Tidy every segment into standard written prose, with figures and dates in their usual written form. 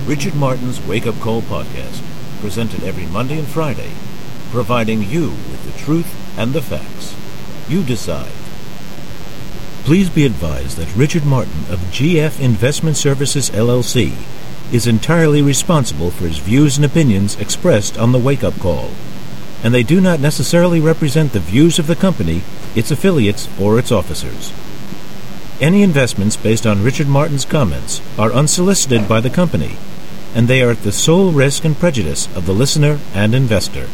Richard Martin's Wake Up Call podcast, presented every Monday and Friday, providing you with the truth and the facts. You decide. Please be advised that Richard Martin of GF Investment Services, LLC, is entirely responsible for his views and opinions expressed on the Wake Up Call, and they do not necessarily represent the views of the company, its affiliates, or its officers. Any investments based on Richard Martin's comments are unsolicited by the company, and they are at the sole risk and prejudice of the listener and investor.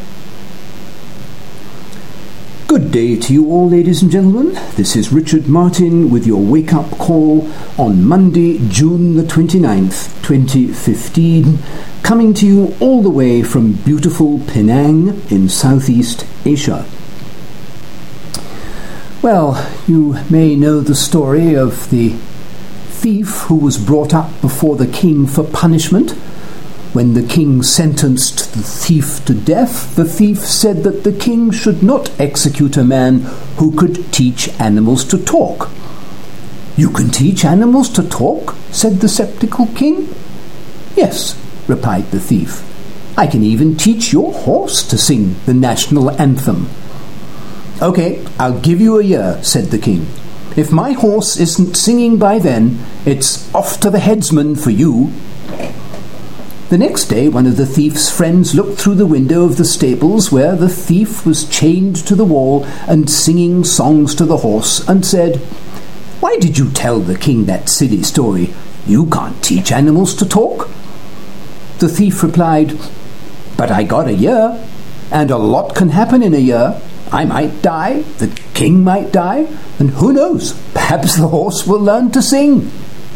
Good day to you all, ladies and gentlemen. This is Richard Martin with your wake-up call on Monday, June the 29th, 2015, coming to you all the way from beautiful Penang in Southeast Asia. Well, you may know the story of the thief who was brought up before the king for punishment. When the king sentenced the thief to death, the thief said that the king should not execute a man who could teach animals to talk. "You can teach animals to talk?" said the skeptical king. "Yes," replied the thief. "I can even teach your horse to sing the national anthem." "Okay, I'll give you a year," said the king. "If my horse isn't singing by then, it's off to the headsman for you." The next day, one of the thief's friends looked through the window of the stables where the thief was chained to the wall and singing songs to the horse, and said, "Why did you tell the king that silly story? You can't teach animals to talk." The thief replied, "But I got a year, and a lot can happen in a year. I might die, the king might die, and who knows, perhaps the horse will learn to sing."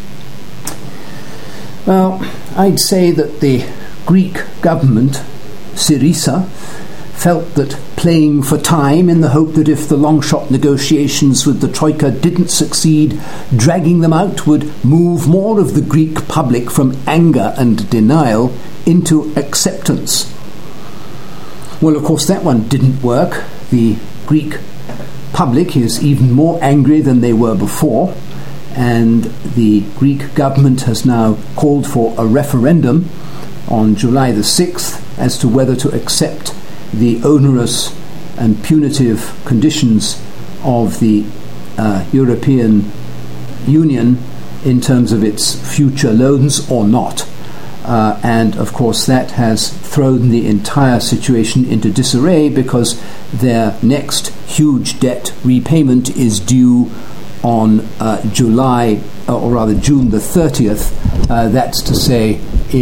Well, I'd say that the Greek government, Syriza, felt that playing for time in the hope that if the long-shot negotiations with the Troika didn't succeed, dragging them out would move more of the Greek public from anger and denial into acceptance. Well, of course, that one didn't work. The Greek public is even more angry than they were before, and the Greek government has now called for a referendum on July the 6th as to whether to accept the onerous and punitive conditions of the European Union in terms of its future loans or not. And, of course, that has thrown the entire situation into disarray because their next huge debt repayment is due on June the 30th, that's to say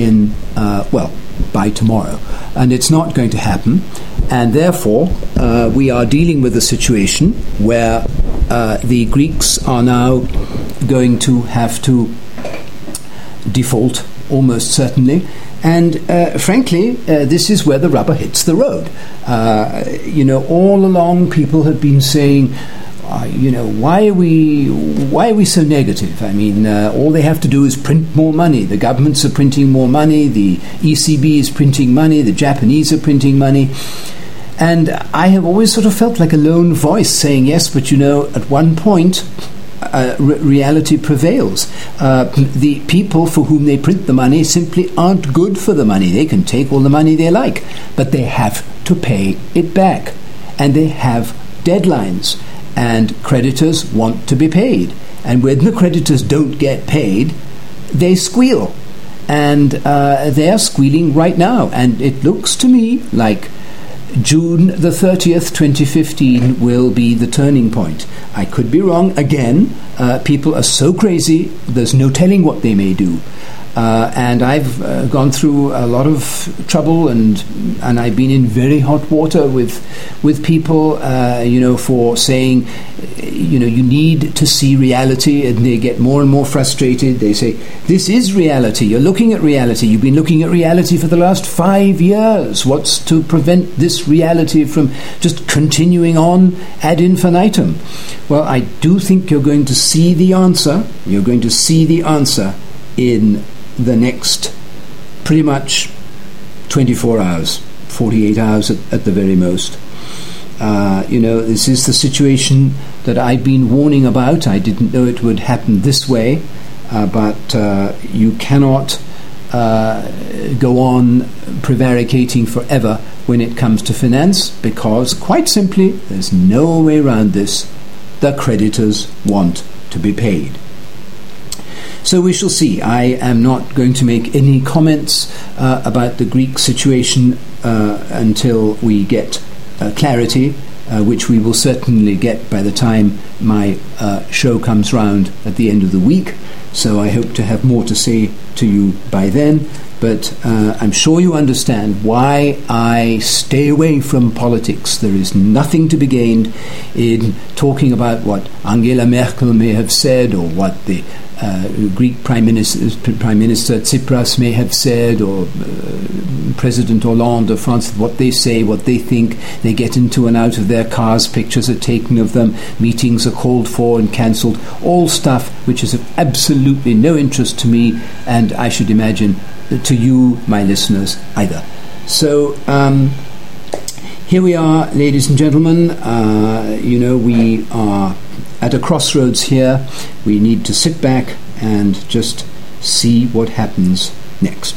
by tomorrow. And it's not going to happen, and therefore we are dealing with a situation where the Greeks are now going to have to default almost certainly, and frankly, this is where the rubber hits the road. All along people have been saying, why are we so negative? I mean, all they have to do is print more money. The governments are printing more money. The ECB is printing money. The Japanese are printing money. And I have always sort of felt like a lone voice saying, yes, but at one point, reality prevails. The people for whom they print the money simply aren't good for the money. They can take all the money they like, but they have to pay it back. And they have deadlines. And creditors want to be paid. And when the creditors don't get paid, they squeal. And they are squealing right now. And it looks to me like June the 30th, 2015 will be the turning point. I could be wrong. Again, people are so crazy, there's no telling what they may do. And I've gone through a lot of trouble, and I've been in very hot water with people, for saying, you need to see reality, and they get more and more frustrated. They say, this is reality. You're looking at reality. You've been looking at reality for the last 5 years. What's to prevent this reality from just continuing on ad infinitum? Well, I do think you're going to see the answer. You're going to see the answer in the next pretty much 24 hours, 48 hours at the very most. This is the situation that I've been warning about. I didn't know it would happen this way, but you cannot go on prevaricating forever when it comes to finance, because quite simply there's no way around this. The creditors want to be paid. So we shall see. I am not going to make any comments about the Greek situation until we get clarity, which we will certainly get by the time my show comes round at the end of the week. So I hope to have more to say to you by then. But I'm sure you understand why I stay away from politics. There is nothing to be gained in talking about what Angela Merkel may have said, or what the Greek Prime Minister Tsipras may have said, or President Hollande of France, what they say, what they think. They get into and out of their cars, pictures are taken of them, meetings are called for and cancelled, all stuff which is of absolutely no interest to me, and I should imagine to you, my listeners, either. So here we are, ladies and gentlemen. We are at a crossroads here. We need to sit back and just see what happens next.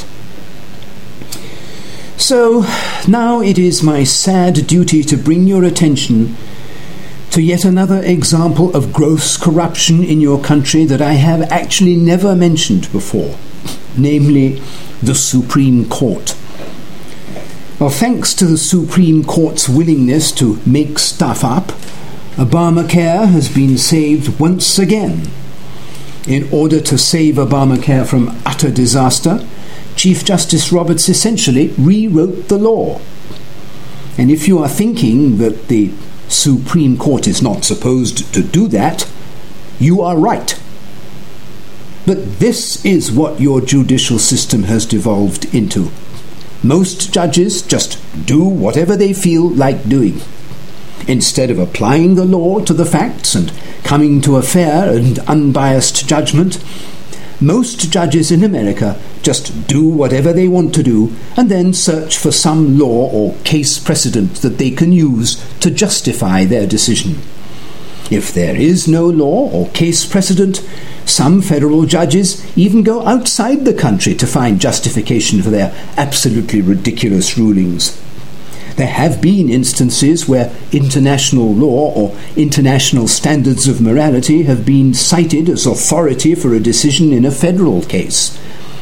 So now it is my sad duty to bring your attention to yet another example of gross corruption in your country that I have actually never mentioned before, namely the Supreme Court. Well, thanks to the Supreme Court's willingness to make stuff up, Obamacare has been saved once again. In order to save Obamacare from utter disaster, Chief Justice Roberts essentially rewrote the law. And if you are thinking that the Supreme Court is not supposed to do that, you are right. But this is what your judicial system has devolved into. Most judges just do whatever they feel like doing. Instead of applying the law to the facts and coming to a fair and unbiased judgment, most judges in America just do whatever they want to do and then search for some law or case precedent that they can use to justify their decision. If there is no law or case precedent, some federal judges even go outside the country to find justification for their absolutely ridiculous rulings. There have been instances where international law or international standards of morality have been cited as authority for a decision in a federal case.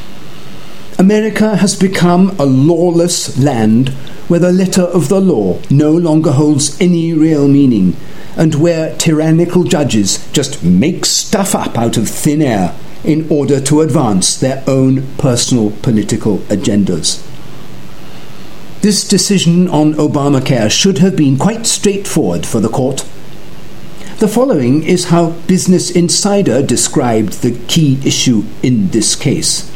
America has become a lawless land where the letter of the law no longer holds any real meaning, and where tyrannical judges just make stuff up out of thin air in order to advance their own personal political agendas. This decision on Obamacare should have been quite straightforward for the court. The following is how Business Insider described the key issue in this case.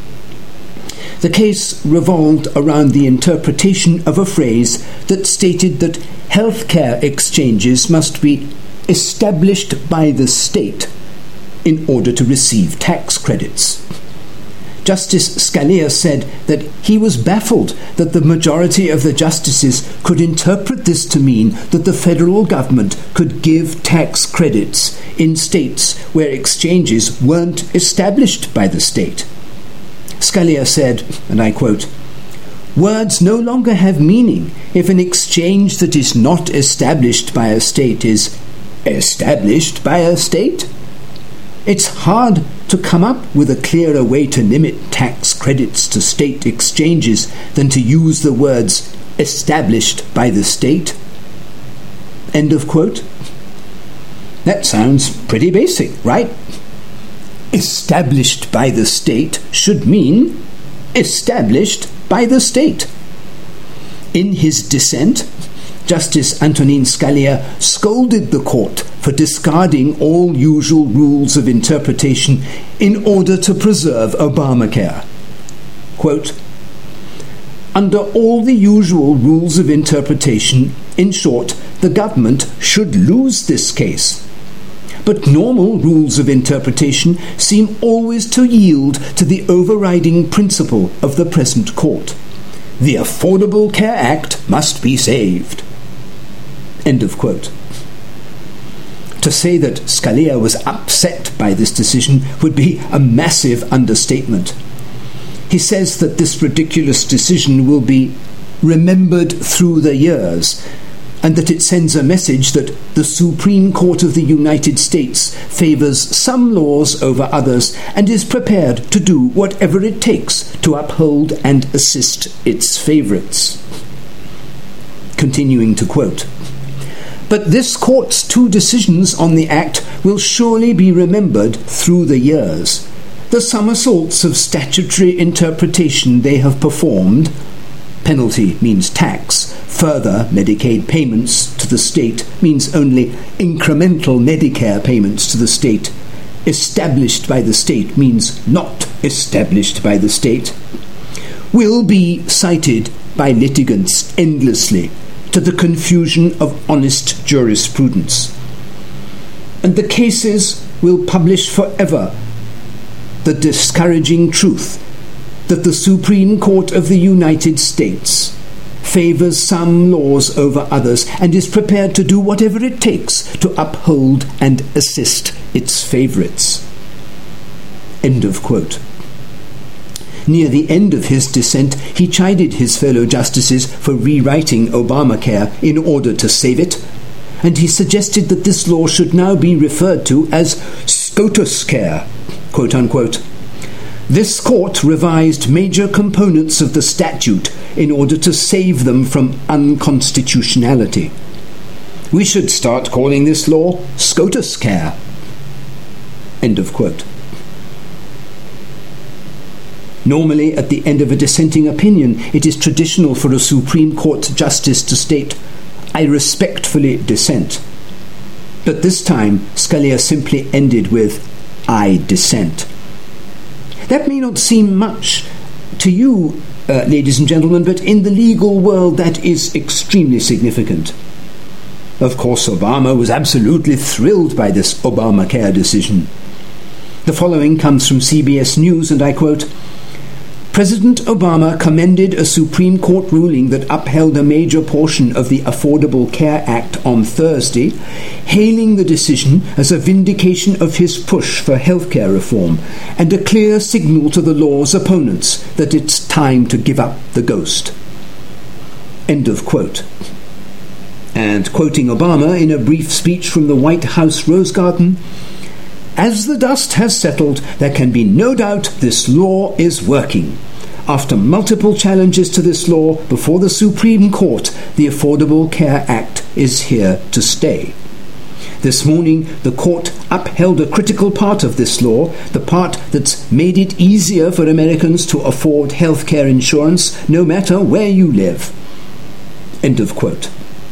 The case revolved around the interpretation of a phrase that stated that healthcare exchanges must be established by the state in order to receive tax credits. Justice Scalia said that he was baffled that the majority of the justices could interpret this to mean that the federal government could give tax credits in states where exchanges weren't established by the state. Scalia said, and I quote, "Words no longer have meaning if an exchange that is not established by a state is established by a state. It's hard to come up with a clearer way to limit tax credits to state exchanges than to use the words established by the state." End of quote. That sounds pretty basic, right? Established by the state should mean established by the state. In his dissent, Justice Antonin Scalia scolded the court for discarding all usual rules of interpretation in order to preserve Obamacare. Quote, "Under all the usual rules of interpretation, in short, the government should lose this case. But normal rules of interpretation seem always to yield to the overriding principle of the present court. The Affordable Care Act must be saved." End of quote. To say that Scalia was upset by this decision would be a massive understatement. He says that this ridiculous decision will be remembered through the years, and that it sends a message that the Supreme Court of the United States favors some laws over others and is prepared to do whatever it takes to uphold and assist its favorites. Continuing to quote, "But this court's 2 decisions on the act will surely be remembered through the years. The somersaults of statutory interpretation they have performed," penalty means tax, further Medicaid payments to the state means only incremental Medicare payments to the state, established by the state means not established by the state, "will be cited by litigants endlessly to the confusion of honest jurisprudence. And the cases will publish forever the discouraging truth that the Supreme Court of the United States favors some laws over others and is prepared to do whatever it takes to uphold and assist its favorites." End of quote. Near the end of his dissent, he chided his fellow justices for rewriting Obamacare in order to save it, and he suggested that this law should now be referred to as SCOTUS care, quote unquote. This court revised major components of the statute in order to save them from unconstitutionality. We should start calling this law SCOTUS care. End of quote. Normally, at the end of a dissenting opinion, it is traditional for a Supreme Court justice to state, "I respectfully dissent." But this time, Scalia simply ended with, "I dissent." That may not seem much to you, ladies and gentlemen, but in the legal world that is extremely significant. Of course, Obama was absolutely thrilled by this Obamacare decision. The following comes from CBS News, and I quote, "President Obama commended a Supreme Court ruling that upheld a major portion of the Affordable Care Act on Thursday, hailing the decision as a vindication of his push for healthcare reform and a clear signal to the law's opponents that it's time to give up the ghost." End of quote. And quoting Obama in a brief speech from the White House Rose Garden, "As the dust has settled, there can be no doubt this law is working. After multiple challenges to this law before the Supreme Court, the Affordable Care Act is here to stay. This morning, the court upheld a critical part of this law, the part that's made it easier for Americans to afford health care insurance no matter where you live." End of quote.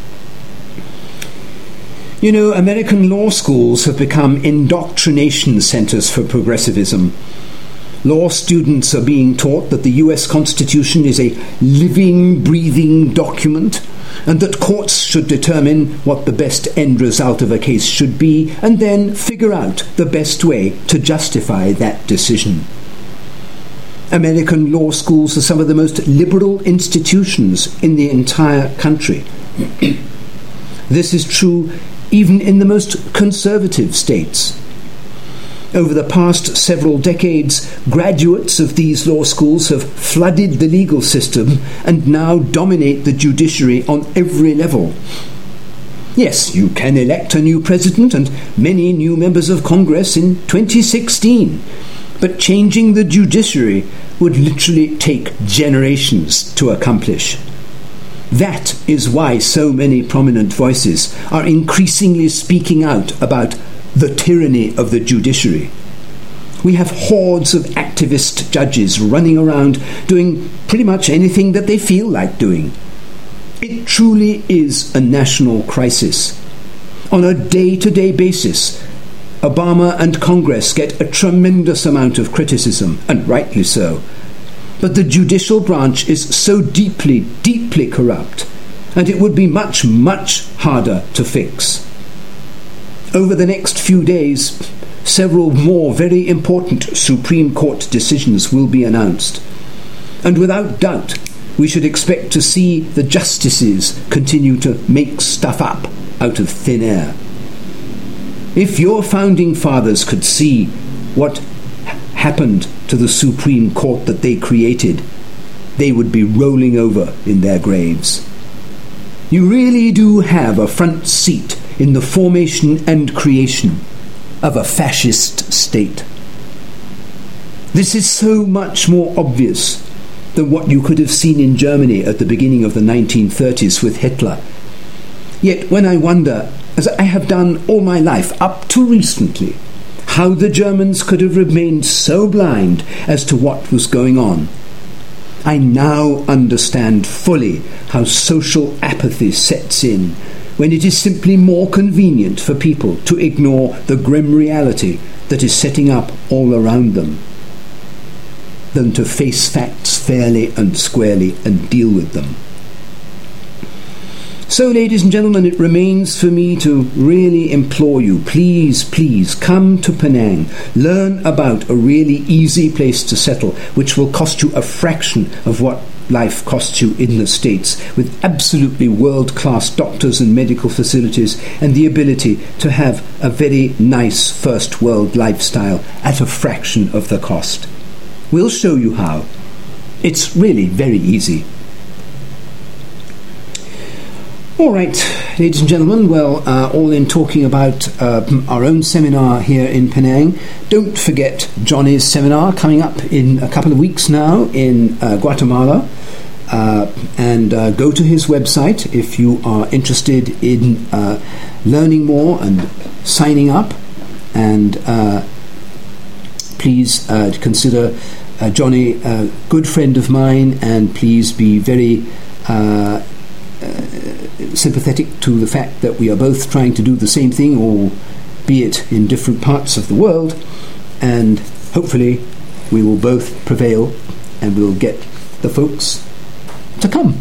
You know, American law schools have become indoctrination centers for progressivism. Law students are being taught that the US Constitution is a living, breathing document, and that courts should determine what the best end result of a case should be, and then figure out the best way to justify that decision. American law schools are some of the most liberal institutions in the entire country. This is true even in the most conservative states. Over the past several decades, graduates of these law schools have flooded the legal system and now dominate the judiciary on every level. Yes, you can elect a new president and many new members of Congress in 2016, but changing the judiciary would literally take generations to accomplish. That is why so many prominent voices are increasingly speaking out about the tyranny of the judiciary. We have hordes of activist judges running around doing pretty much anything that they feel like doing. It truly is a national crisis. On a day-to-day basis, Obama and Congress get a tremendous amount of criticism, and rightly so. But the judicial branch is so deeply, deeply corrupt, and it would be much, much harder to fix. Over the next few days, several more very important Supreme Court decisions will be announced. And without doubt, we should expect to see the justices continue to make stuff up out of thin air. If your founding fathers could see what happened to the Supreme Court that they created, they would be rolling over in their graves. You really do have a front seat in the formation and creation of a fascist state. This is so much more obvious than what you could have seen in Germany at the beginning of the 1930s with Hitler. Yet when I wonder, as I have done all my life up to recently, how the Germans could have remained so blind as to what was going on, I now understand fully how social apathy sets in when it is simply more convenient for people to ignore the grim reality that is setting up all around them than to face facts fairly and squarely and deal with them. So, ladies and gentlemen, it remains for me to really implore you, please, please come to Penang. Learn about a really easy place to settle, which will cost you a fraction of what life costs you in the States, with absolutely world-class doctors and medical facilities and the ability to have a very nice first-world lifestyle at a fraction of the cost. We'll show you how. It's really very easy. All right, ladies and gentlemen, well, all in talking about our own seminar here in Penang, don't forget Johnny's seminar coming up in a couple of weeks now in Guatemala, and go to his website if you are interested in learning more and signing up, and please consider Johnny a good friend of mine, and please be very sympathetic to the fact that we are both trying to do the same thing, albeit in different parts of the world, and hopefully we will both prevail and we'll get the folks to come.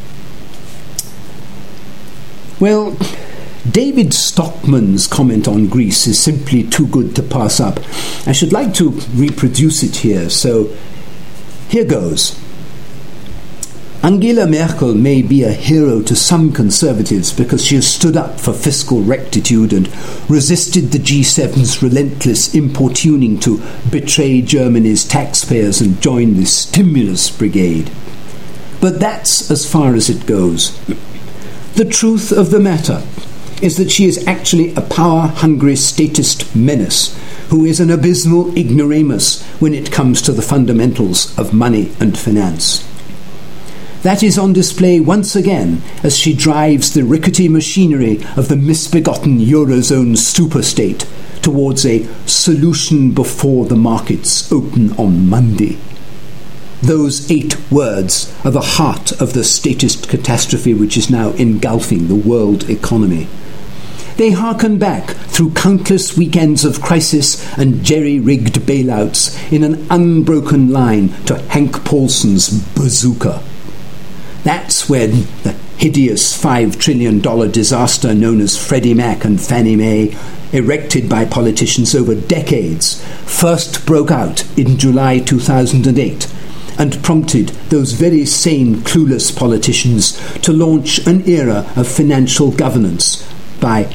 Well, David Stockman's comment on Greece is simply too good to pass up. I should like to reproduce it here, so here goes. Angela Merkel may be a hero to some conservatives because she has stood up for fiscal rectitude and resisted the G7's relentless importuning to betray Germany's taxpayers and join the stimulus brigade. But that's as far as it goes. The truth of the matter is that she is actually a power-hungry statist menace who is an abysmal ignoramus when it comes to the fundamentals of money and finance. That is on display once again as she drives the rickety machinery of the misbegotten Eurozone superstate towards a solution before the markets open on Monday. Those 8 words are the heart of the statist catastrophe which is now engulfing the world economy. They harken back through countless weekends of crisis and jerry-rigged bailouts in an unbroken line to Hank Paulson's bazooka. That's when the hideous $5 trillion disaster known as Freddie Mac and Fannie Mae, erected by politicians over decades, first broke out in July 2008 and prompted those very same clueless politicians to launch an era of financial governance by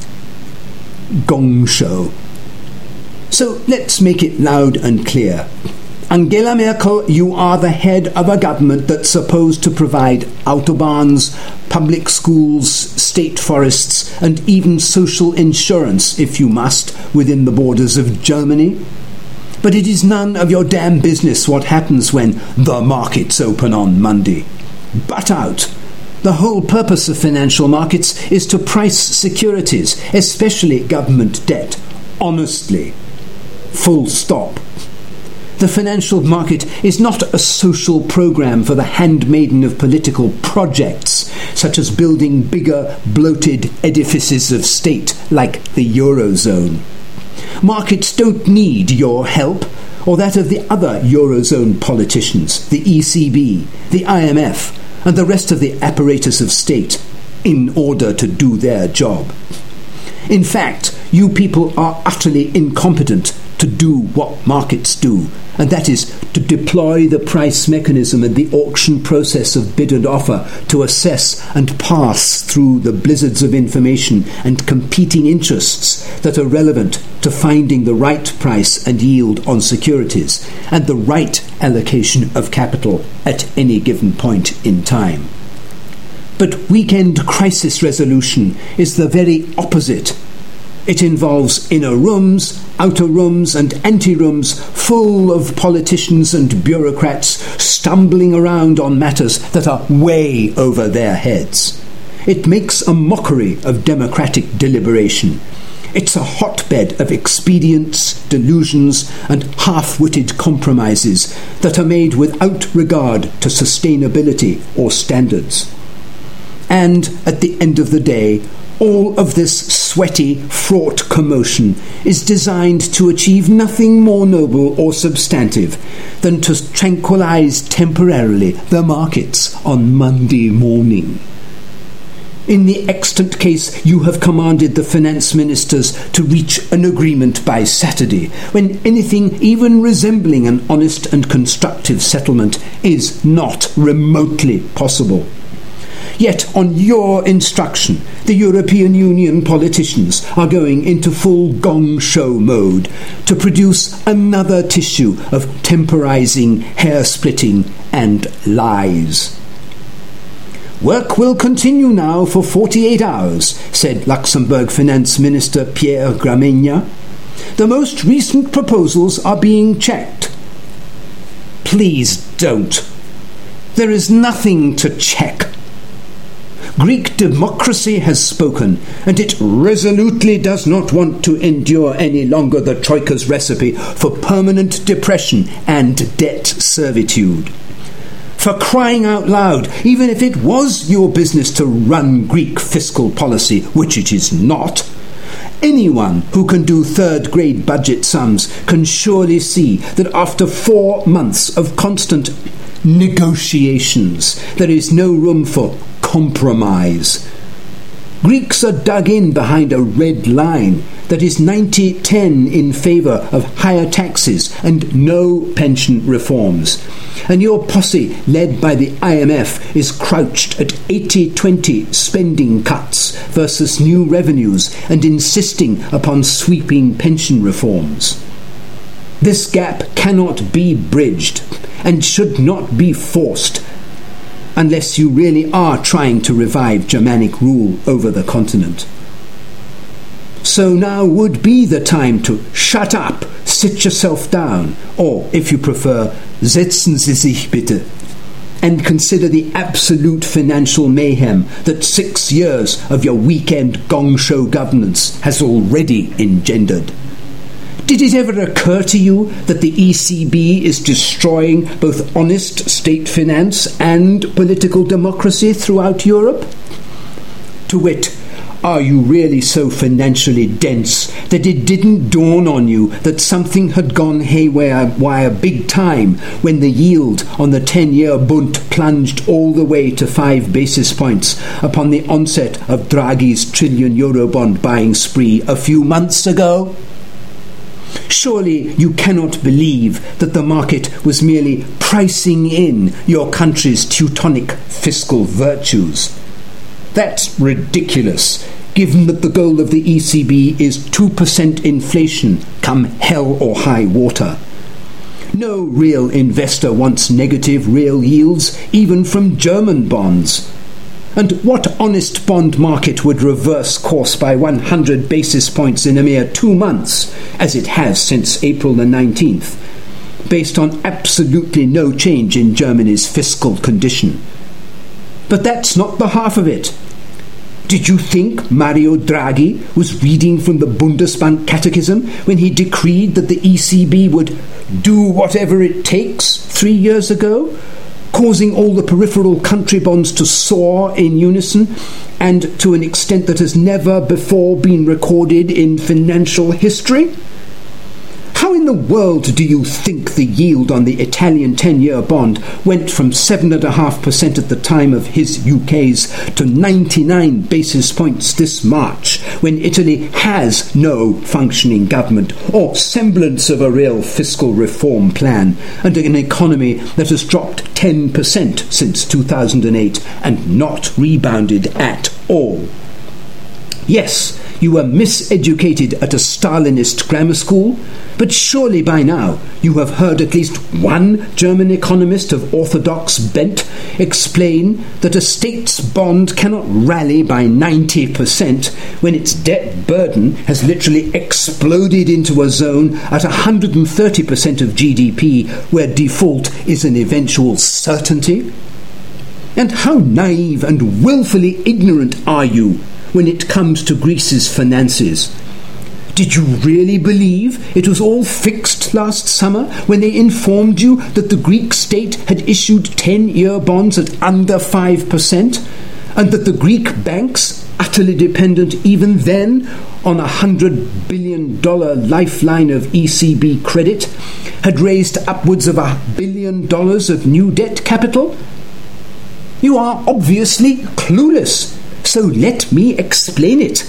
gong show. So let's make it loud and clear. Angela Merkel, you are the head of a government that's supposed to provide autobahns, public schools, state forests, and even social insurance, if you must, within the borders of Germany. But it is none of your damn business what happens when the markets open on Monday. Butt out. The whole purpose of financial markets is to price securities, especially government debt, honestly. Full stop. The financial market is not a social program for the handmaiden of political projects, such as building bigger, bloated edifices of state like the Eurozone. Markets don't need your help or that of the other Eurozone politicians, the ECB, the IMF, and the rest of the apparatus of state, in order to do their job. In fact, you people are utterly incompetent to do what markets do, and that is to deploy the price mechanism and the auction process of bid and offer to assess and pass through the blizzards of information and competing interests that are relevant to to finding the right price and yield on securities and the right allocation of capital at any given point in time. But weekend crisis resolution is the very opposite. It involves inner rooms, outer rooms and ante-rooms full of politicians and bureaucrats stumbling around on matters that are way over their heads. It makes a mockery of democratic deliberation. It's a hotbed of expedients, delusions and half-witted compromises that are made without regard to sustainability or standards. And at the end of the day, all of this sweaty, fraught commotion is designed to achieve nothing more noble or substantive than to tranquilize temporarily the markets on Monday morning. In the extant case, you have commanded the finance ministers to reach an agreement by Saturday, when anything even resembling an honest and constructive settlement is not remotely possible. Yet, on your instruction, the European Union politicians are going into full gong show mode to produce another tissue of temporizing, hair-splitting and lies. Work will continue now for 48 hours, said Luxembourg Finance Minister Pierre Gramegna. The most recent proposals are being checked. Please don't. There is nothing to check. Greek democracy has spoken, and it resolutely does not want to endure any longer the Troika's recipe for permanent depression and debt servitude. For crying out loud, even if it was your business to run Greek fiscal policy, which it is not, anyone who can do third-grade budget sums can surely see that after 4 months of constant negotiations, there is no room for compromise. Greeks are dug in behind a red line that is 90-10 in favour of higher taxes and no pension reforms. And your posse, led by the IMF, is crouched at 80-20 spending cuts versus new revenues and insisting upon sweeping pension reforms. This gap cannot be bridged and should not be forced unless you really are trying to revive Germanic rule over the continent. So now would be the time to shut up, sit yourself down, or, if you prefer, setzen Sie sich bitte, and consider the absolute financial mayhem that 6 years of your weekend gong show governance has already engendered. Did it ever occur to you that the ECB is destroying both honest state finance and political democracy throughout Europe? To wit, are you really so financially dense that it didn't dawn on you that something had gone haywire big time when the yield on the 10-year Bund plunged all the way to 5 basis points upon the onset of Draghi's trillion Eurobond buying spree a few months ago? Surely you cannot believe that the market was merely pricing in your country's Teutonic fiscal virtues. That's ridiculous, given that the goal of the ECB is 2% inflation, come hell or high water. No real investor wants negative real yields, even from German bonds. And what honest bond market would reverse course by 100 basis points in a mere 2 months, as it has since April the 19th, based on absolutely no change in Germany's fiscal condition? But that's not the half of it. Did you think Mario Draghi was reading from the Bundesbank Catechism when he decreed that the ECB would do whatever it takes 3 years ago, causing all the peripheral country bonds to soar in unison and to an extent that has never before been recorded in financial history? How in the world do you think the yield on the Italian 10-year bond went from 7.5% at the time of his UK's to 99 basis points this March, when Italy has no functioning government or semblance of a real fiscal reform plan and an economy that has dropped 10% since 2008 and not rebounded at all? Yes, You were miseducated at a Stalinist grammar school, but surely by now you have heard at least one German economist of orthodox bent explain that a state's bond cannot rally by 90% when its debt burden has literally exploded into a zone at 130% of GDP, where default is an eventual certainty. And how naive and willfully ignorant are you when it comes to Greece's finances? Did you really believe it was all fixed last summer when they informed you that the Greek state had issued 10-year bonds at under 5%, and that the Greek banks, utterly dependent even then on a $100 billion lifeline of ECB credit, had raised upwards of $1 billion of new debt capital? You are obviously clueless, so let me explain it.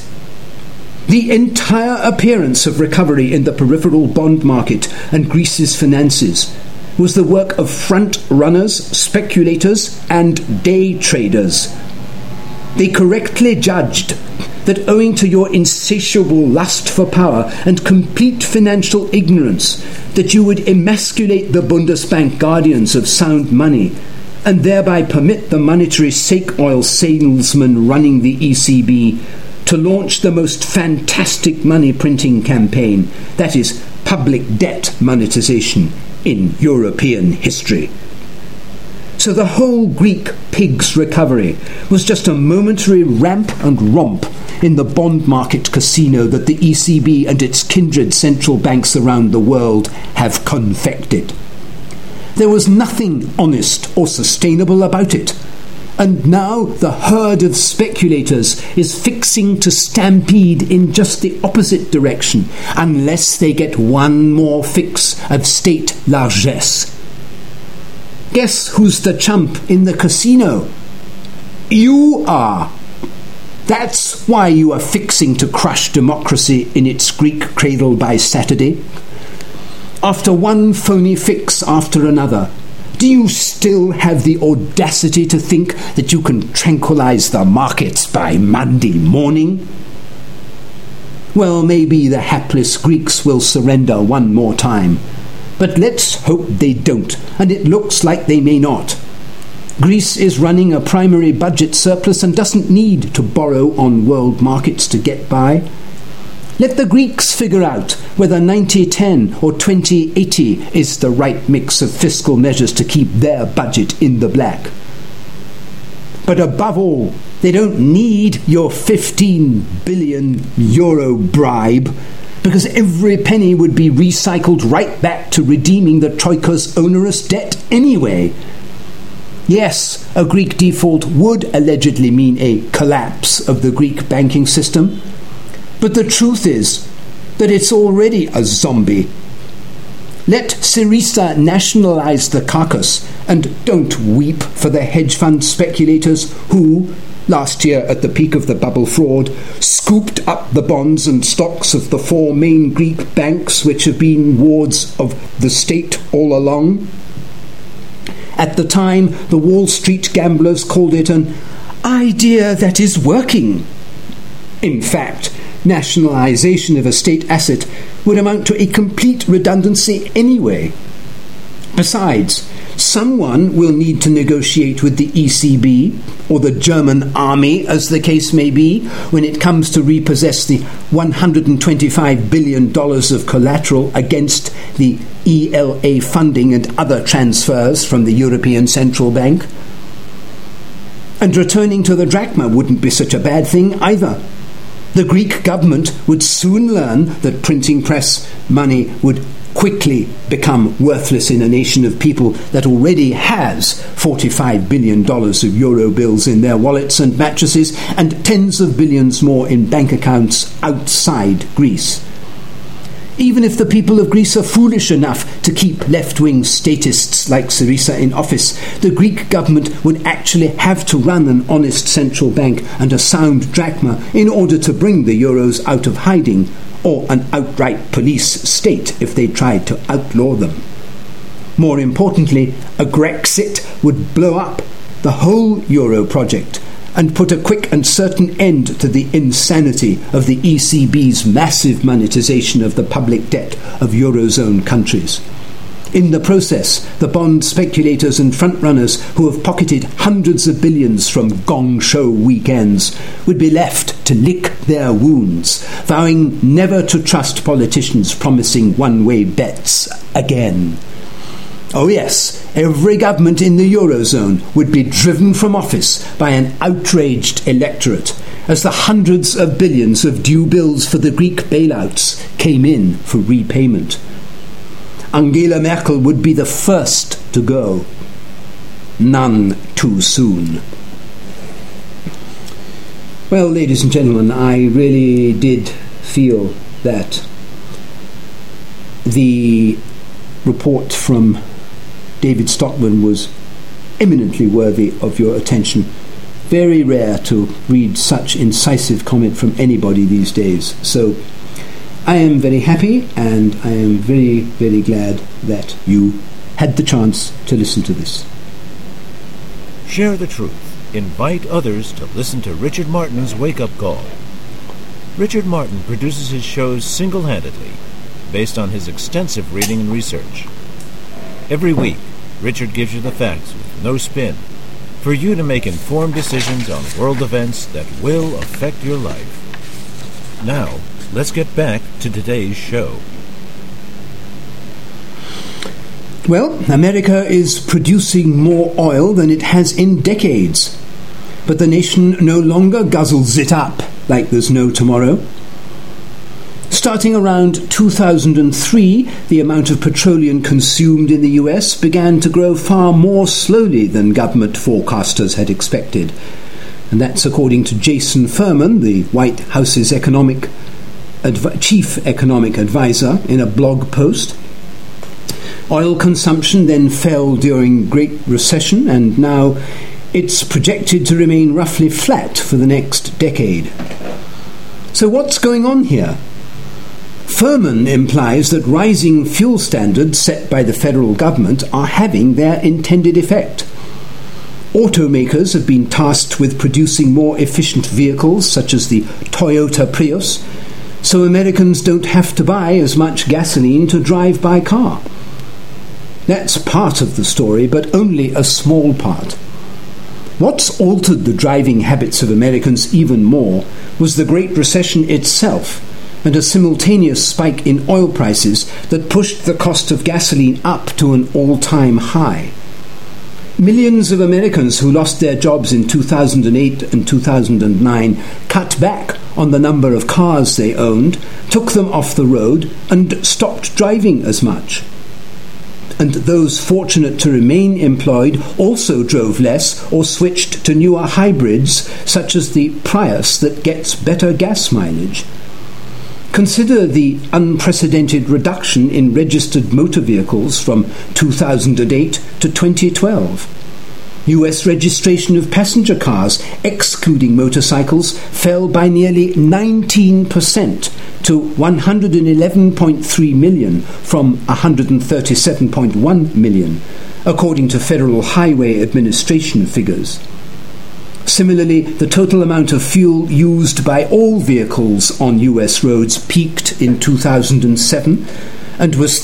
The entire appearance of recovery in the peripheral bond market and Greece's finances was the work of front-runners, speculators, and day traders. They correctly judged that owing to your insatiable lust for power and complete financial ignorance, that you would emasculate the Bundesbank guardians of sound money and thereby permit the monetary snake oil salesman running the ECB to launch the most fantastic money printing campaign, that is, public debt monetization, in European history. So the whole Greek pig's recovery was just a momentary ramp and romp in the bond market casino that the ECB and its kindred central banks around the world have confected. There was nothing honest or sustainable about it. And now the herd of speculators is fixing to stampede in just the opposite direction, unless they get one more fix of state largesse. Guess who's the chump in the casino? You are. That's why you are fixing to crush democracy in its Greek cradle by Saturday. After one phony fix after another, do you still have the audacity to think that you can tranquilize the markets by Monday morning? Well, maybe the hapless Greeks will surrender one more time, but let's hope they don't, and it looks like they may not. Greece is running a primary budget surplus and doesn't need to borrow on world markets to get by. Let the Greeks figure out whether 90-10 or 20-80 is the right mix of fiscal measures to keep their budget in the black. But above all, they don't need your 15 billion euro bribe, because every penny would be recycled right back to redeeming the Troika's onerous debt anyway. Yes, a Greek default would allegedly mean a collapse of the Greek banking system, but the truth is that it's already a zombie. Let Syriza nationalize the carcass, and don't weep for the hedge fund speculators who, last year at the peak of the bubble fraud, scooped up the bonds and stocks of the four main Greek banks which have been wards of the state all along. At the time, the Wall Street gamblers called it an idea that is working. In fact, nationalisation of a state asset would amount to a complete redundancy anyway. Besides, someone will need to negotiate with the ECB or the German army, as the case may be, when it comes to repossess the $125 billion of collateral against the ELA funding and other transfers from the European Central Bank. And returning to the drachma wouldn't be such a bad thing either. The Greek government would soon learn that printing press money would quickly become worthless in a nation of people that already has $45 billion of euro bills in their wallets and mattresses and tens of billions more in bank accounts outside Greece. Even if the people of Greece are foolish enough to keep left-wing statists like Syriza in office, the Greek government would actually have to run an honest central bank and a sound drachma in order to bring the euros out of hiding, or an outright police state if they tried to outlaw them. More importantly, a Grexit would blow up the whole euro project and put a quick and certain end to the insanity of the ECB's massive monetization of the public debt of Eurozone countries. In the process, the bond speculators and front-runners who have pocketed hundreds of billions from gong show weekends would be left to lick their wounds, vowing never to trust politicians promising one-way bets again. Oh yes, every government in the Eurozone would be driven from office by an outraged electorate as the hundreds of billions of due bills for the Greek bailouts came in for repayment. Angela Merkel would be the first to go. None too soon. Well, ladies and gentlemen, I really did feel that the report from David Stockman was eminently worthy of your attention. Very rare to read such incisive comment from anybody these days. So I am very happy, and I am very, very glad that you had the chance to listen to this. Share the truth. Invite others to listen to Richard Martin's wake-up call. Richard Martin produces his shows single-handedly, based on his extensive reading and research. Every week, Richard gives you the facts with no spin, for you to make informed decisions on world events that will affect your life. Now, let's get back to today's show. Well, America is producing more oil than it has in decades, but the nation no longer guzzles it up like there's no tomorrow. Starting around 2003, the amount of petroleum consumed in the US began to grow far more slowly than government forecasters had expected. And that's according to Jason Furman, the White House's chief economic advisor, in a blog post. Oil consumption then fell during Great Recession, and now it's projected to remain roughly flat for the next decade. So what's going on here? Furman implies that rising fuel standards set by the federal government are having their intended effect. Automakers have been tasked with producing more efficient vehicles, such as the Toyota Prius, so Americans don't have to buy as much gasoline to drive by car. That's part of the story, but only a small part. What's altered the driving habits of Americans even more was the Great Recession itself, and a simultaneous spike in oil prices that pushed the cost of gasoline up to an all-time high. Millions of Americans who lost their jobs in 2008 and 2009 cut back on the number of cars they owned, took them off the road, and stopped driving as much. And those fortunate to remain employed also drove less or switched to newer hybrids, such as the Prius that gets better gas mileage. Consider the unprecedented reduction in registered motor vehicles from 2008 to 2012. US registration of passenger cars, excluding motorcycles, fell by nearly 19% to 111.3 million from 137.1 million, according to Federal Highway Administration figures. Similarly, the total amount of fuel used by all vehicles on US roads peaked in 2007 and was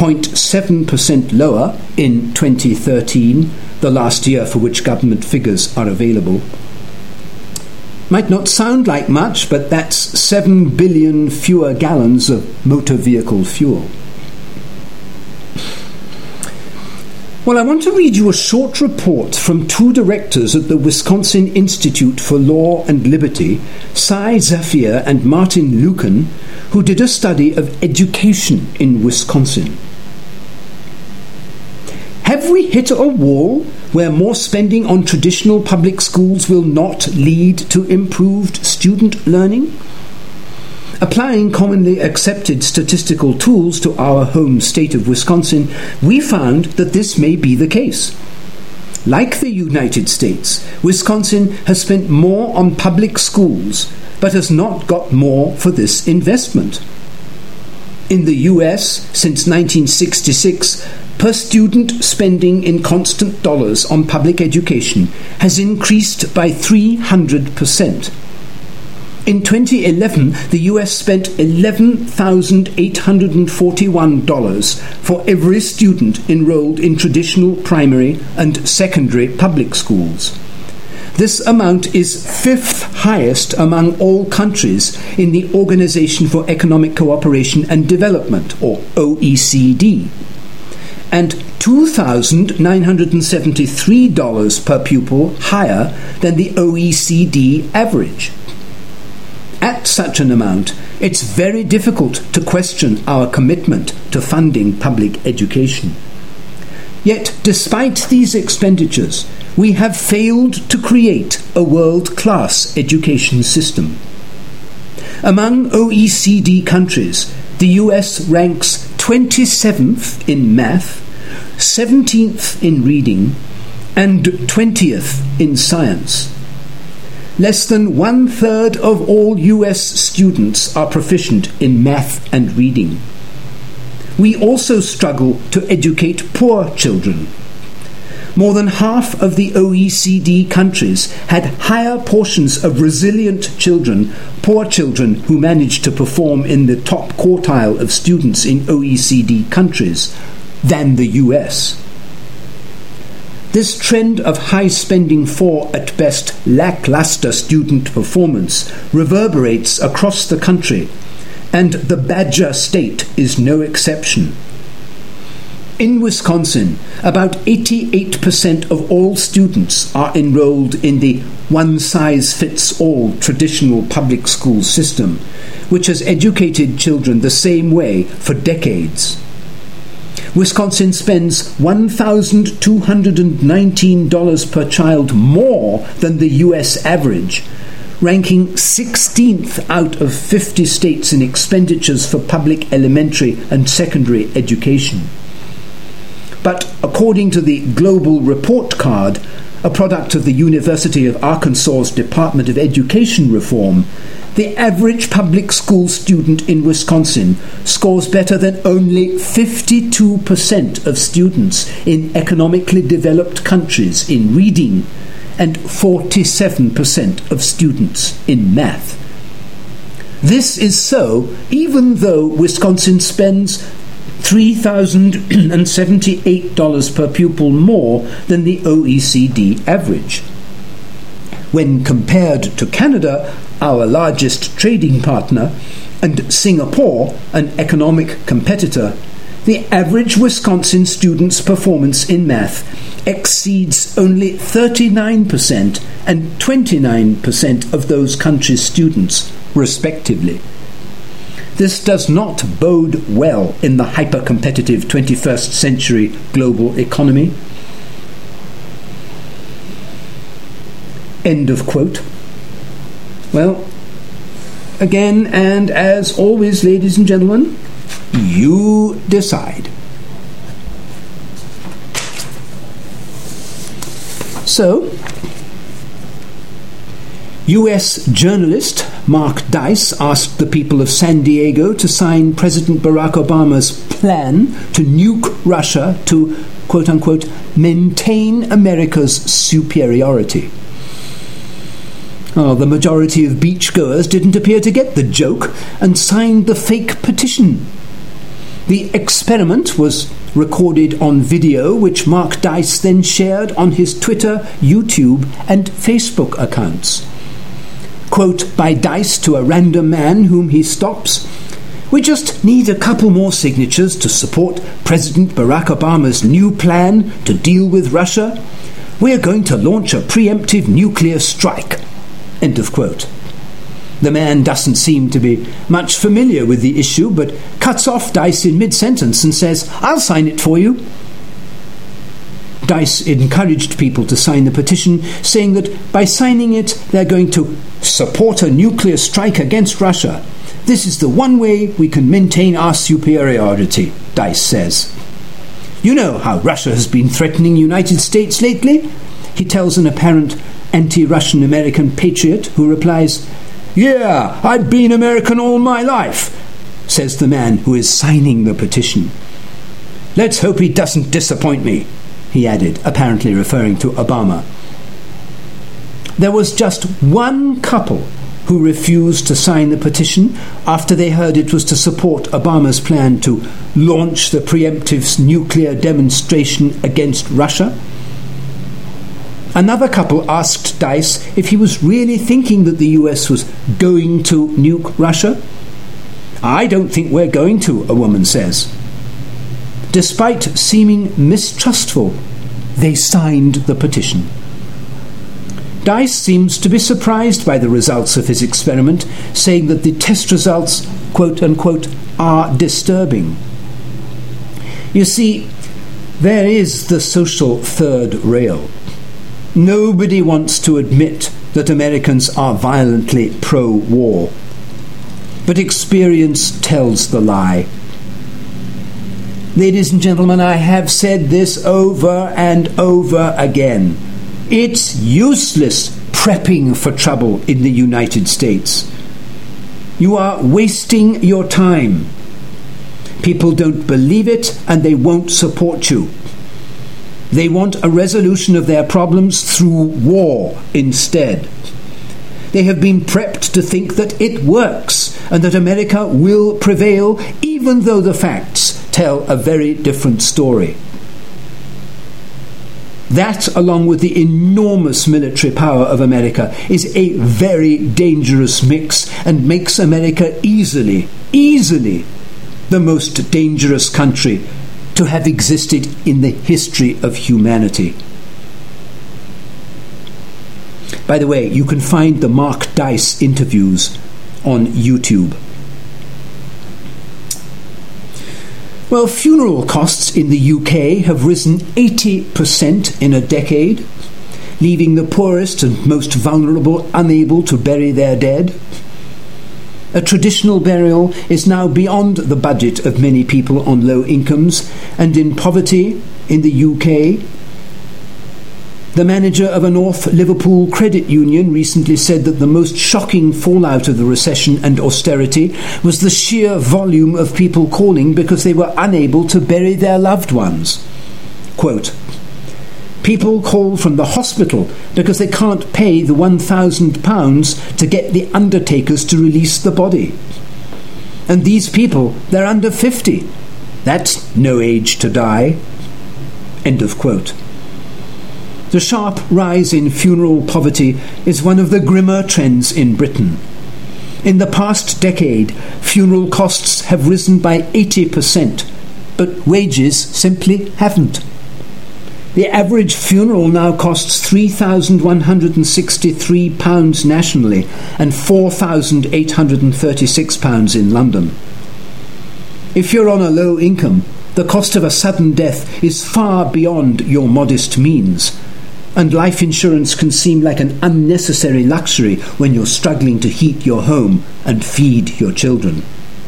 3.7% lower in 2013, the last year for which government figures are available. Might not sound like much, but that's 7 billion fewer gallons of motor vehicle fuel. Well, I want to read you a short report from two directors at the Wisconsin Institute for Law and Liberty, Cy Zafir and Martin Lucan, who did a study of education in Wisconsin. Have we hit a wall where more spending on traditional public schools will not lead to improved student learning? Applying commonly accepted statistical tools to our home state of Wisconsin, we found that this may be the case. Like the United States, Wisconsin has spent more on public schools, but has not got more for this investment. In the US, since 1966, per student spending in constant dollars on public education has increased by 300%. In 2011, the US spent $11,841 for every student enrolled in traditional primary and secondary public schools. This amount is fifth highest among all countries in the Organization for Economic Cooperation and Development, or OECD, and $2,973 per pupil higher than the OECD average. At such an amount, it's very difficult to question our commitment to funding public education. Yet, despite these expenditures, we have failed to create a world-class education system. Among OECD countries, the US ranks 27th in math, 17th in reading, and 20th in science. Less than 1/3 of all US students are proficient in math and reading. We also struggle to educate poor children. More than half of the OECD countries had higher portions of resilient children, poor children who managed to perform in the top quartile of students in OECD countries, than the US. This trend of high spending for, at best, lackluster student performance reverberates across the country, and the Badger State is no exception. In Wisconsin, about 88% of all students are enrolled in the one-size-fits-all traditional public school system, which has educated children the same way for decades. Wisconsin spends $1,219 per child more than the US average, ranking 16th out of 50 states in expenditures for public elementary and secondary education. But according to the Global Report Card, a product of the University of Arkansas's Department of Education reform, the average public school student in Wisconsin scores better than only 52% of students in economically developed countries in reading and 47% of students in math. This is so even though Wisconsin spends $3,078 per pupil more than the OECD average. When compared to Canada, our largest trading partner, and Singapore, an economic competitor, the average Wisconsin student's performance in math exceeds only 39% and 29% of those countries' students, respectively. This does not bode well in the hyper-competitive 21st century global economy. End of quote. Well, again, and as always, ladies and gentlemen, you decide. So, US journalist Mark Dice asked the people of San Diego to sign President Barack Obama's plan to nuke Russia to, quote-unquote, maintain America's superiority. Oh, the majority of beachgoers didn't appear to get the joke and signed the fake petition. The experiment was recorded on video, which Mark Dice then shared on his Twitter, YouTube, and Facebook accounts. Quote by Dice to a random man whom he stops, "We just need a couple more signatures to support President Barack Obama's new plan to deal with Russia. We're going to launch a preemptive nuclear strike." End of quote. The man doesn't seem to be much familiar with the issue, but cuts off Dice in mid-sentence and says, "I'll sign it for you." Dice encouraged people to sign the petition, saying that by signing it, they're going to support a nuclear strike against Russia. "This is the one way we can maintain our superiority," Dice says. "You know how Russia has been threatening the United States lately?" he tells an apparent anti-Russian American patriot who replies, "Yeah, I've been American all my life," says the man who is signing the petition. Let's hope he doesn't disappoint me," he added, apparently referring to Obama. There was just one couple who refused to sign the petition after they heard it was to support Obama's plan to launch the preemptive nuclear demonstration against Russia. Another couple asked Dice if he was really thinking that the US was going to nuke Russia. "I don't think we're going to," a woman says. Despite seeming mistrustful, they signed the petition. Dice seems to be surprised by the results of his experiment, saying that the test results, quote-unquote, are disturbing. You see, there is the social third rail. Nobody wants to admit that Americans are violently pro-war, but experience tells the lie. Ladies and gentlemen, I have said this over and over again. It's useless prepping for trouble in the United States. You are wasting your time. People don't believe it and they won't support you. They want a resolution of their problems through war instead. They have been prepped to think that it works and that America will prevail, even though the facts tell a very different story. That, along with the enormous military power of America, is a very dangerous mix and makes America easily the most dangerous country to have existed in the history of humanity. By the way, you can find the Mark Dice interviews on YouTube. Well, funeral costs in the UK have risen 80% in a decade, leaving the poorest and most vulnerable unable to bury their dead. A traditional burial is now beyond the budget of many people on low incomes and in poverty in the UK. The manager of a North Liverpool credit union recently said that the most shocking fallout of the recession and austerity was the sheer volume of people calling because they were unable to bury their loved ones. Quote, "People call from the hospital because they can't pay the £1,000 to get the undertakers to release the body. And these people, they're under 50. That's no age to die." End of quote. The sharp rise in funeral poverty is one of the grimmer trends in Britain. In the past decade, funeral costs have risen by 80%, but wages simply haven't. The average funeral now costs £3,163 nationally and £4,836 in London. If you're on a low income, the cost of a sudden death is far beyond your modest means, and life insurance can seem like an unnecessary luxury when you're struggling to heat your home and feed your children.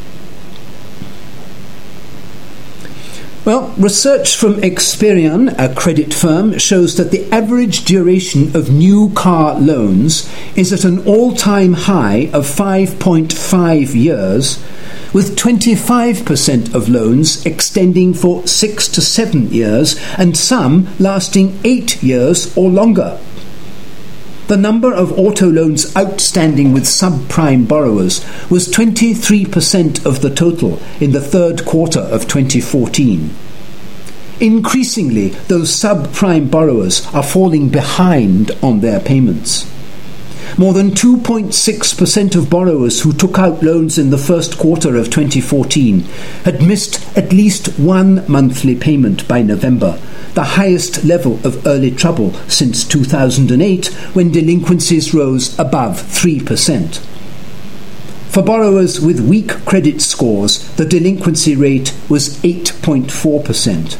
Well, research from Experian, a credit firm, shows that the average duration of new car loans is at an all-time high of 5.5 years, with 25% of loans extending for 6 to 7 years and some lasting 8 years or longer. The number of auto loans outstanding with subprime borrowers was 23% of the total in the third quarter of 2014. Increasingly, those subprime borrowers are falling behind on their payments. More than 2.6% of borrowers who took out loans in the first quarter of 2014 had missed at least one monthly payment by November, the highest level of early trouble since 2008, when delinquencies rose above 3%. For borrowers with weak credit scores, the delinquency rate was 8.4%.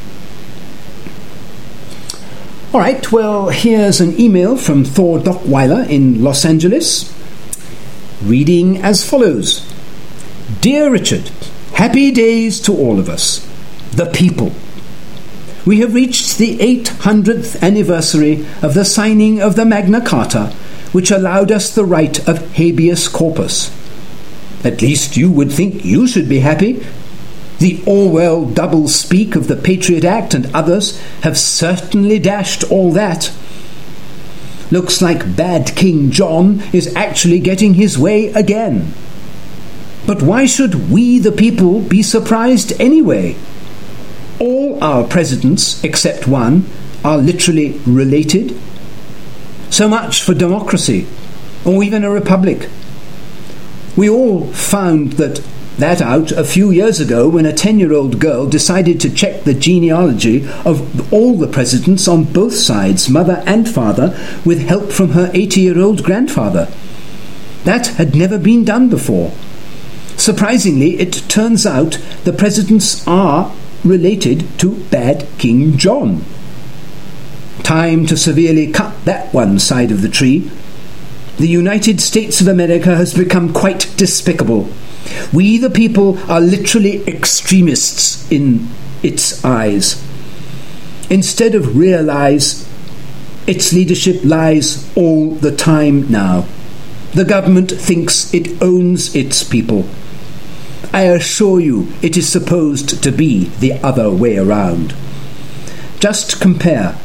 All right, well, here's an email from Thor Dockweiler in Los Angeles, reading as follows. Dear Richard, happy days to all of us, the people. We have reached the 800th anniversary of the signing of the Magna Carta, which allowed us the right of habeas corpus. At least you would think you should be happy. The Orwell double-speak of the Patriot Act and others have certainly dashed all that. Looks like bad King John is actually getting his way again. But why should we, the people, be surprised anyway? All our presidents, except one, are literally related. So much for democracy, or even a republic. We all found that out a few years ago when a 10-year-old girl decided to check the genealogy of all the presidents on both sides, mother and father, with help from her 80-year-old grandfather. That had never been done before. Surprisingly, it turns out the presidents are related to bad King John. Time to severely cut that one side of the tree. The United States of America has become quite despicable. We, the people, are literally extremists in its eyes. Instead of realize, its leadership lies all the time now. The government thinks it owns its people. I assure you it is supposed to be the other way around. Just compare.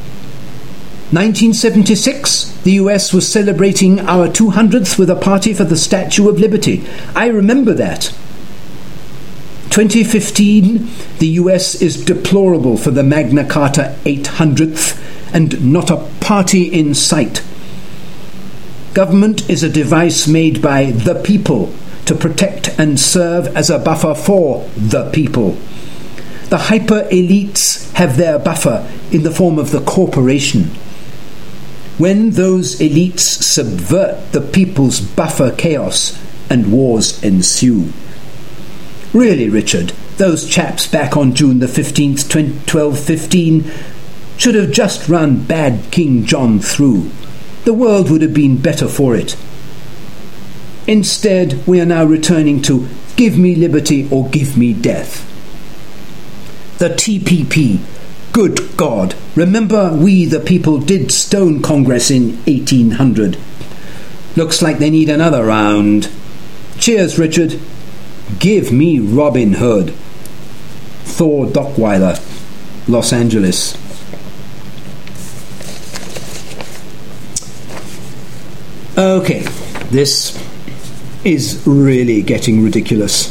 1976, the US was celebrating our 200th with a party for the Statue of Liberty. I remember that. 2015, the US is deplorable for the Magna Carta 800th and not a party in sight. Government is a device made by the people to protect and serve as a buffer for the people. The hyper-elites have their buffer in the form of the corporation. When those elites subvert the people's buffer chaos and wars ensue. Really, Richard, those chaps back on June the 15th, 1215 should have just run bad King John through. The world would have been better for it. Instead, we are now returning to give me liberty or give me death. The TPP. Good God, remember we the people did stone Congress in 1800. Looks like they need another round. Cheers, Richard. Give me Robin Hood. Thor Dockweiler, Los Angeles. Okay, this is really getting ridiculous.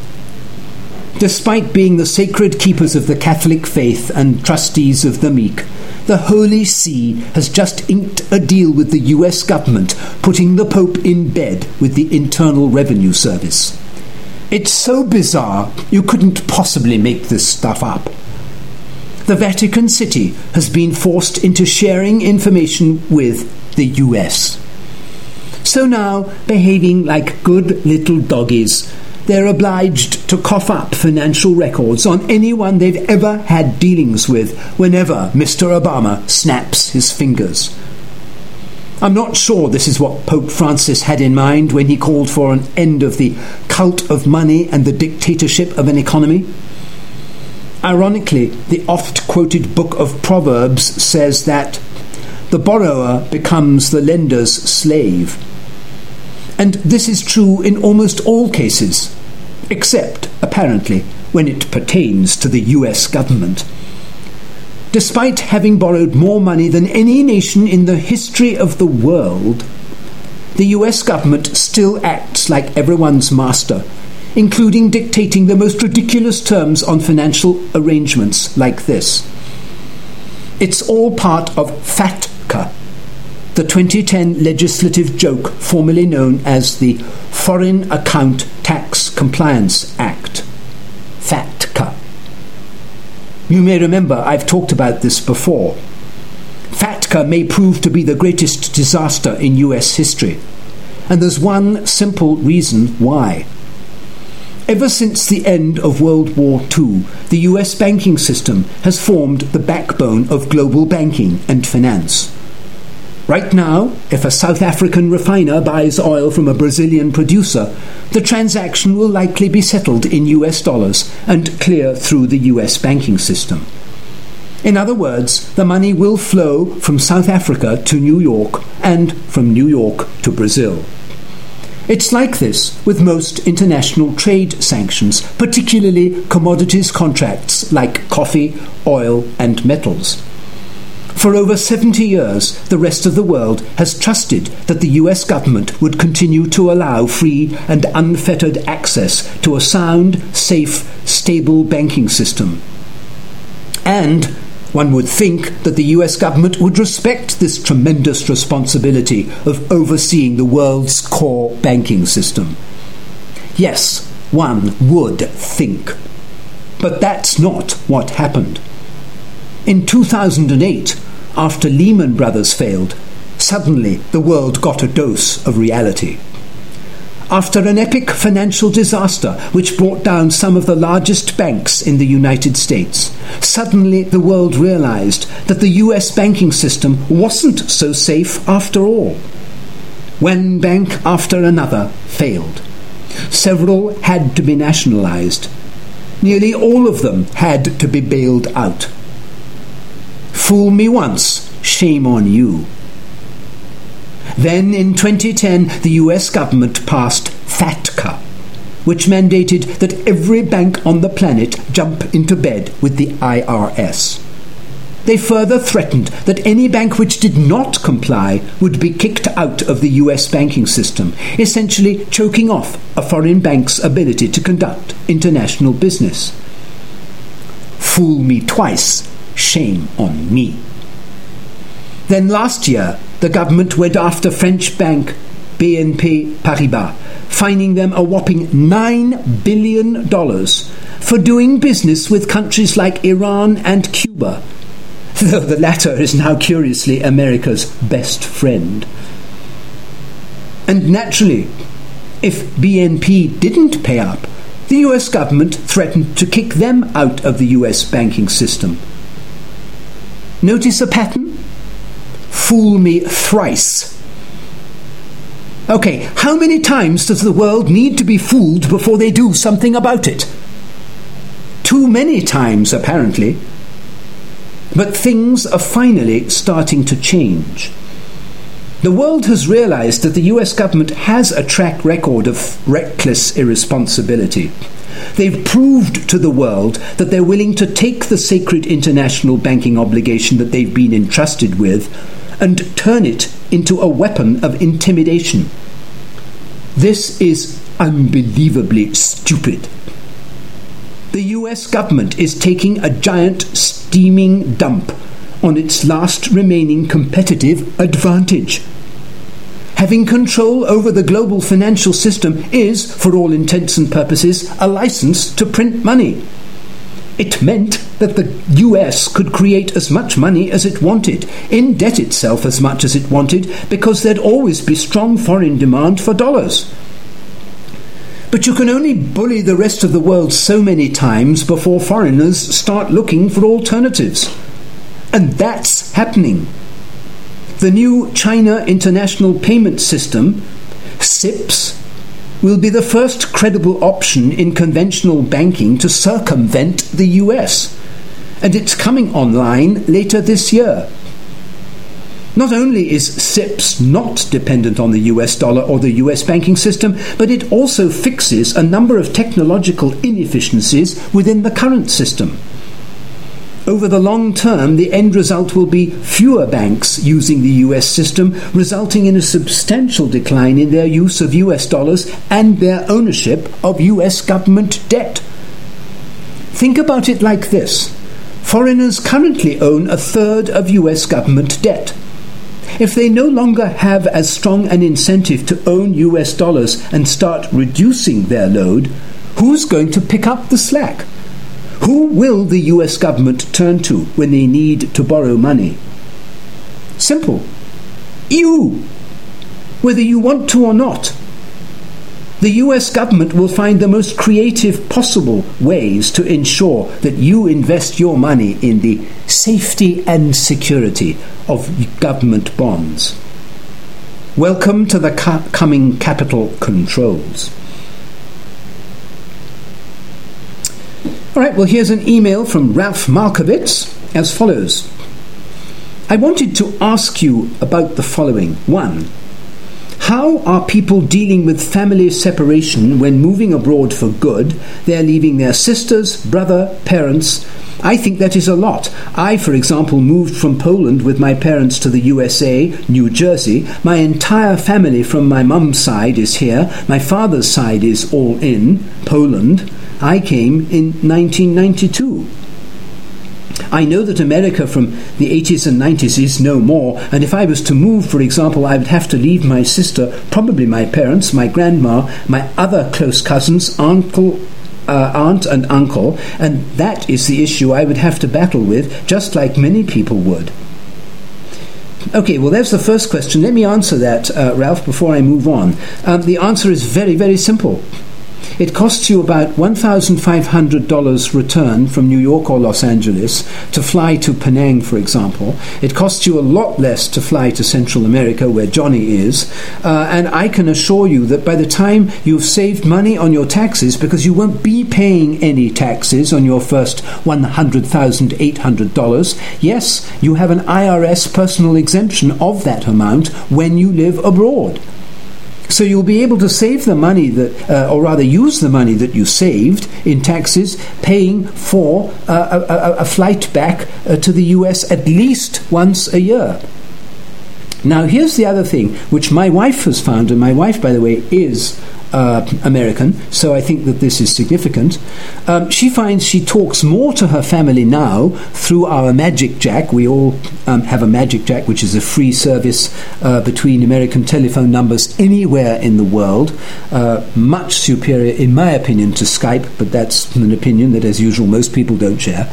Despite being the sacred keepers of the Catholic faith and trustees of the meek, the Holy See has just inked a deal with the US government, putting the Pope in bed with the Internal Revenue Service. It's so bizarre you couldn't possibly make this stuff up. The Vatican City has been forced into sharing information with the US. So now, behaving like good little doggies, they're obliged to cough up financial records on anyone they've ever had dealings with whenever Mr. Obama snaps his fingers. I'm not sure this is what Pope Francis had in mind when he called for an end of the cult of money and the dictatorship of an economy. Ironically, the oft-quoted book of Proverbs says that the borrower becomes the lender's slave. And this is true in almost all cases, except, apparently, when it pertains to the US government. Despite having borrowed more money than any nation in the history of the world, the US government still acts like everyone's master, including dictating the most ridiculous terms on financial arrangements like this. It's all part of FATCA, the 2010 legislative joke formerly known as the Foreign Account Tax Compliance Act, FATCA. You may remember I've talked about this before. FATCA may prove to be the greatest disaster in US history, and there's one simple reason why. Ever since the end of World War II, the US banking system has formed the backbone of global banking and finance. Right now, if a South African refiner buys oil from a Brazilian producer, the transaction will likely be settled in US dollars and clear through the US banking system. In other words, the money will flow from South Africa to New York and from New York to Brazil. It's like this with most international trade sanctions, particularly commodities contracts like coffee, oil, and metals. For over 70 years, the rest of the world has trusted that the US government would continue to allow free and unfettered access to a sound, safe, stable banking system. And one would think that the US government would respect this tremendous responsibility of overseeing the world's core banking system. Yes, one would think. But that's not what happened. In 2008, after Lehman Brothers failed, suddenly the world got a dose of reality. After an epic financial disaster which brought down some of the largest banks in the United States, suddenly the world realized that the US banking system wasn't so safe after all. One bank after another failed. Several had to be nationalized. Nearly all of them had to be bailed out. Fool me once, shame on you. Then in 2010, the US government passed FATCA, which mandated that every bank on the planet jump into bed with the IRS. They further threatened that any bank which did not comply would be kicked out of the US banking system, essentially choking off a foreign bank's ability to conduct international business. Fool me twice, shame on me. Then last year, the government went after French bank BNP Paribas, fining them a whopping $9 billion for doing business with countries like Iran and Cuba, though the latter is now curiously America's best friend. And naturally, if BNP didn't pay up, the US government threatened to kick them out of the US banking system. Notice a pattern? Fool me thrice. Okay, how many times does the world need to be fooled before they do something about it? Too many times, apparently. But things are finally starting to change. The world has realized that the US government has a track record of reckless irresponsibility. They've proved to the world that they're willing to take the sacred international banking obligation that they've been entrusted with and turn it into a weapon of intimidation. This is unbelievably stupid. The US government is taking a giant steaming dump on its last remaining competitive advantage. Having control over the global financial system is, for all intents and purposes, a license to print money. It meant that the US could create as much money as it wanted, indebt itself as much as it wanted, because there'd always be strong foreign demand for dollars. But you can only bully the rest of the world so many times before foreigners start looking for alternatives. And that's happening. The new China International Payment System, CIPS, will be the first credible option in conventional banking to circumvent the US, and it's coming online later this year. Not only is CIPS not dependent on the US dollar or the US banking system, but it also fixes a number of technological inefficiencies within the current system. Over the long term, the end result will be fewer banks using the US system, resulting in a substantial decline in their use of US dollars and their ownership of US government debt. Think about it like this. Foreigners currently own a third of US government debt. If they no longer have as strong an incentive to own US dollars and start reducing their load, who's going to pick up the slack? Who will the US government turn to when they need to borrow money? Simple. You! Whether you want to or not. The US government will find the most creative possible ways to ensure that you invest your money in the safety and security of government bonds. Welcome to the coming capital controls. All right, well, here's an email from Ralph Markowitz as follows. I wanted to ask you about the following. 1. How are people dealing with family separation when moving abroad for good? They're leaving their sisters, brother, parents. I think that is a lot. I, for example, moved from Poland with my parents to the USA, New Jersey. My entire family from my mum's side is here. My father's side is all in Poland. I came in 1992. I know that America from the 80s and 90s is no more, and if I was to move, for example, I would have to leave my sister, probably my parents, my grandma, my other close cousins, aunt and uncle, and that is the issue I would have to battle with, just like many people would. Okay, well, there's the first question. Let me answer that, Ralph, before I move on. The answer is very, very simple. It costs you about $1,500 return from New York or Los Angeles to fly to Penang, for example. It costs you a lot less to fly to Central America, where Johnny is. And I can assure you that by the time you've saved money on your taxes, because you won't be paying any taxes on your first $100,800, yes, you have an IRS personal exemption of that amount when you live abroad. So you'll be able to save the money that, or rather use the money that you saved in taxes, paying for a flight back to the US at least once a year. Now, here's the other thing, which my wife has found, and my wife, by the way, is American, so I think that this is significant. She finds she talks more to her family now through our Magic Jack. We all have a Magic Jack, which is a free service between American telephone numbers anywhere in the world. Much superior, in my opinion, to Skype, but that's an opinion that, as usual, most people don't share.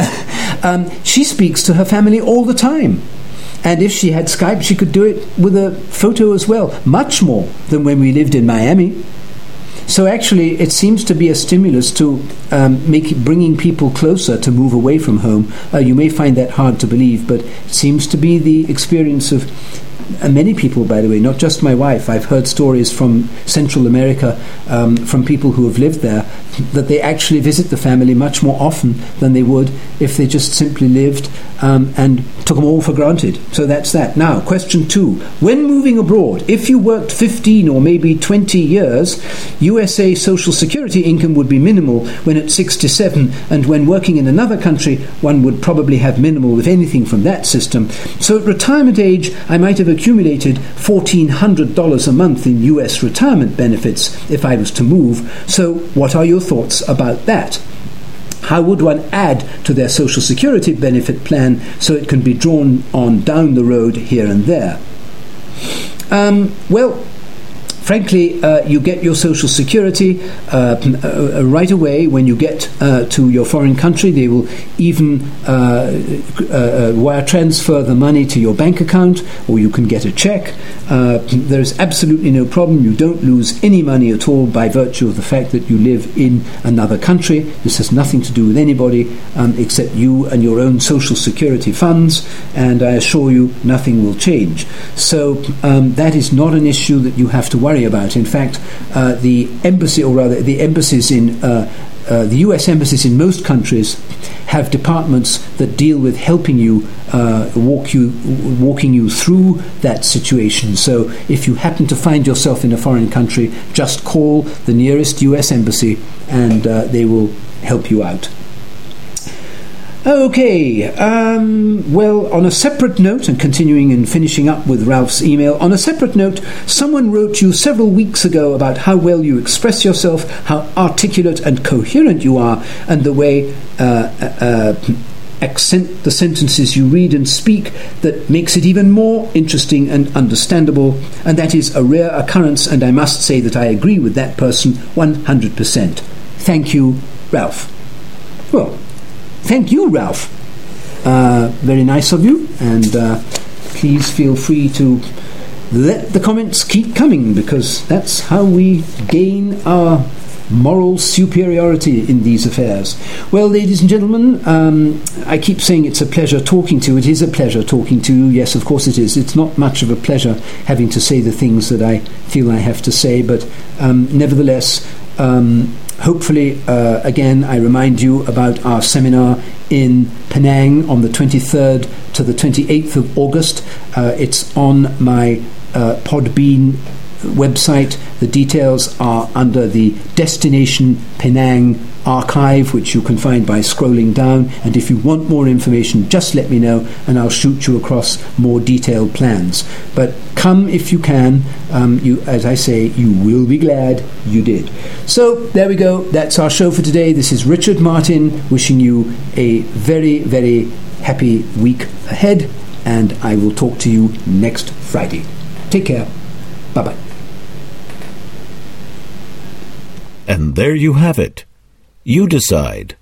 She speaks to her family all the time. And if she had Skype, she could do it with a photo as well, much more than when we lived in Miami. So actually, it seems to be a stimulus to bringing people closer to move away from home. You may find that hard to believe, but it seems to be the experience of many people, by the way, not just my wife. I've heard stories from Central America, from people who have lived there, that they actually visit the family much more often than they would if they just simply lived and took them all for granted. So that's that. Now, question 2. When moving abroad, if you worked 15 or maybe 20 years, USA Social Security income would be minimal when at 67, and when working in another country, one would probably have minimal, if anything, from that system. So at retirement age, I might have accumulated $1,400 a month in US retirement benefits if I was to move. So what are your thoughts about that? How would one add to their Social Security benefit plan so it can be drawn on down the road here and there? Well, frankly, you get your Social Security right away when you get to your foreign country. They will even wire transfer the money to your bank account, or you can get a check. There is absolutely no problem. You don't lose any money at all by virtue of the fact that you live in another country. This has nothing to do with anybody except you and your own Social Security funds, and I assure you nothing will change. So that is not an issue that you have to worry about. In fact, the embassy, or rather the embassies in the US embassies in most countries have departments that deal with helping you, walking you through that situation. So if you happen to find yourself in a foreign country, just call the nearest US embassy and they will help you out. Okay, well, on a separate note, and continuing and finishing up with Ralph's email, on a separate note, someone wrote you several weeks ago about how well you express yourself, how articulate and coherent you are, and the way accent the sentences you read and speak that makes it even more interesting and understandable, and that is a rare occurrence, and I must say that I agree with that person 100%. Thank you, Ralph. Well, thank you, Ralph. Very nice of you, and please feel free to let the comments keep coming, because that's how we gain our moral superiority in these affairs. Well, ladies and gentlemen, I keep saying it's a pleasure talking to you. It is a pleasure talking to you. Yes, of course it is. It's not much of a pleasure having to say the things that I feel I have to say, but nevertheless, hopefully, again, I remind you about our seminar in Penang on the 23rd to the 28th of August. It's on my Podbean website. The details are under the Destination Penang archive, which you can find by scrolling down. And if you want more information, just let me know and I'll shoot you across more detailed plans. But come if you can. As I say, you will be glad you did. So there we go. That's our show for today. This is Richard Martin wishing you a very, very happy week ahead, and I will talk to you next Friday. Take care. Bye-bye. And there you have it. You decide.